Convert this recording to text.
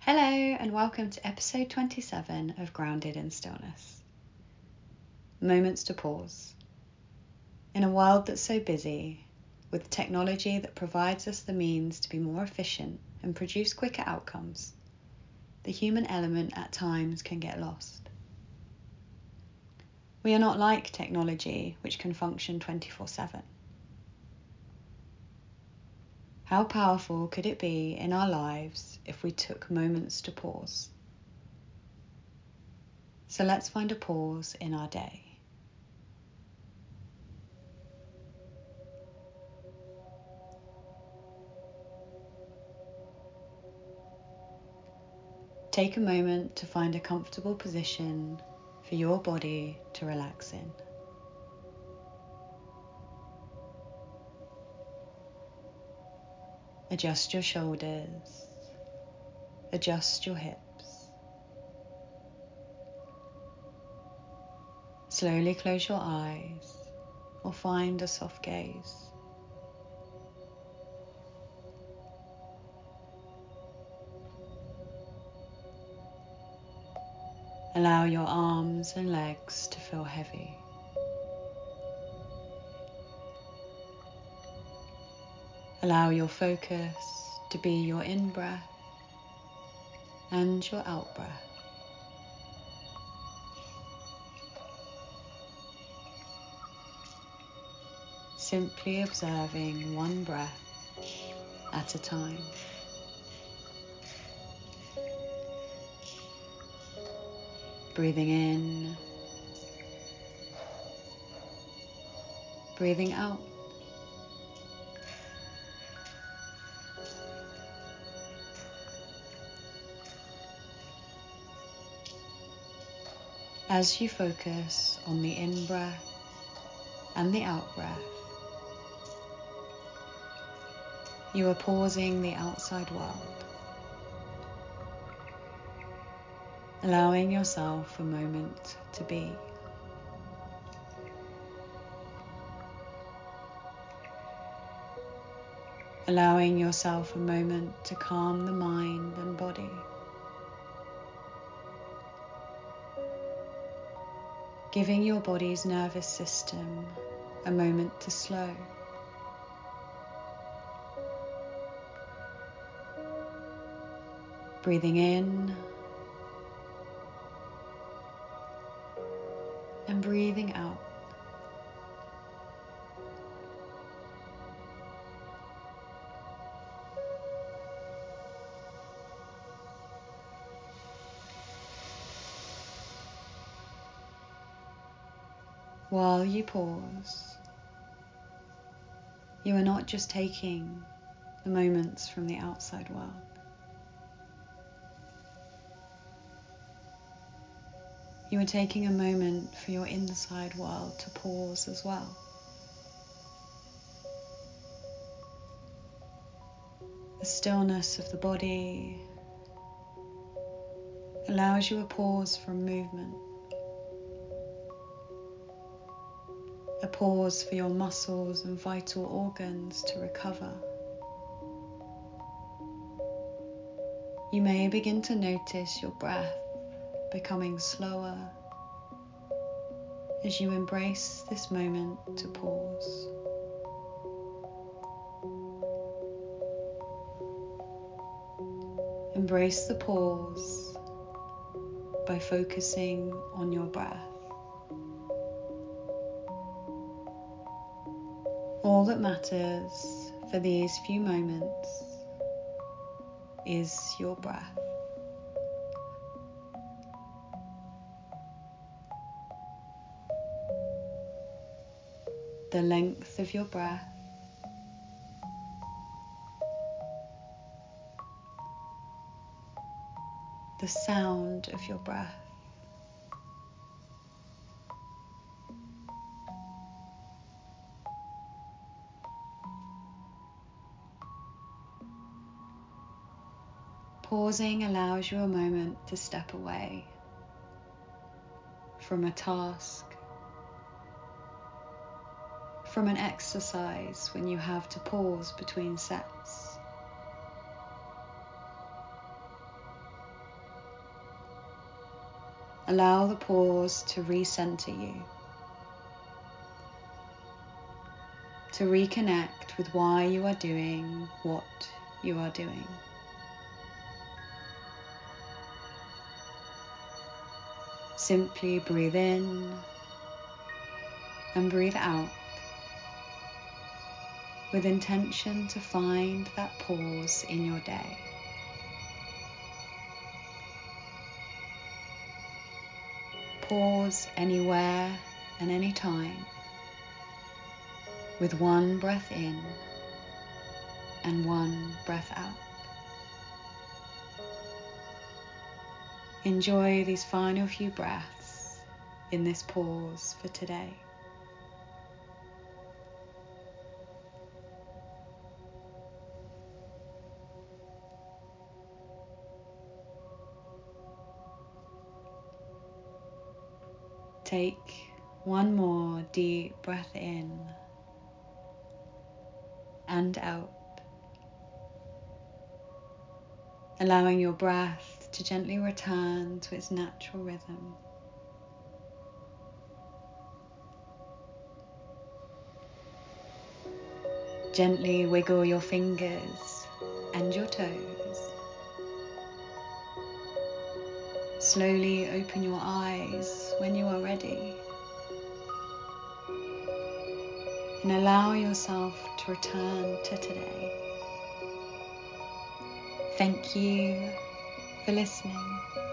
Hello and welcome to episode 27 of Grounded in Stillness. Moments to pause. In a world that's so busy, with technology that provides us the means to be more efficient and produce quicker outcomes, the human element at times can get lost. We are not like technology, which can function 24/7. How powerful could it be in our lives if we took moments to pause? So let's find a pause in our day. Take a moment to find a comfortable position for your body to relax in. Adjust your shoulders, adjust your hips. Slowly close your eyes or find a soft gaze. Allow your arms and legs to feel heavy. Allow your focus to be your in-breath and your out-breath. Simply observing one breath at a time. Breathing in, breathing out. As you focus on the in-breath and the out-breath, you are pausing the outside world, allowing yourself a moment to be. Allowing yourself a moment to calm the mind and body. Giving your body's nervous system a moment to slow. Breathing in and breathing out. While you pause, you are not just taking the moments from the outside world. You are taking a moment for your inside world to pause as well. The stillness of the body allows you a pause from movement. A pause for your muscles and vital organs to recover. You may begin to notice your breath becoming slower as you embrace this moment to pause. Embrace the pause by focusing on your breath. All that matters for these few moments is your breath. The length of your breath, the sound of your breath. Pausing allows you a moment to step away from a task, from an exercise when you have to pause between sets. Allow the pause to recenter you, to reconnect with why you are doing what you are doing. Simply breathe in and breathe out with intention to find that pause in your day. Pause anywhere and anytime with one breath in and one breath out. Enjoy these final few breaths in this pause for today. Take one more deep breath in and out, allowing your breath to gently return to its natural rhythm. Gently wiggle your fingers and your toes. Slowly open your eyes when you are ready. And allow yourself to return to today. Thank you for listening.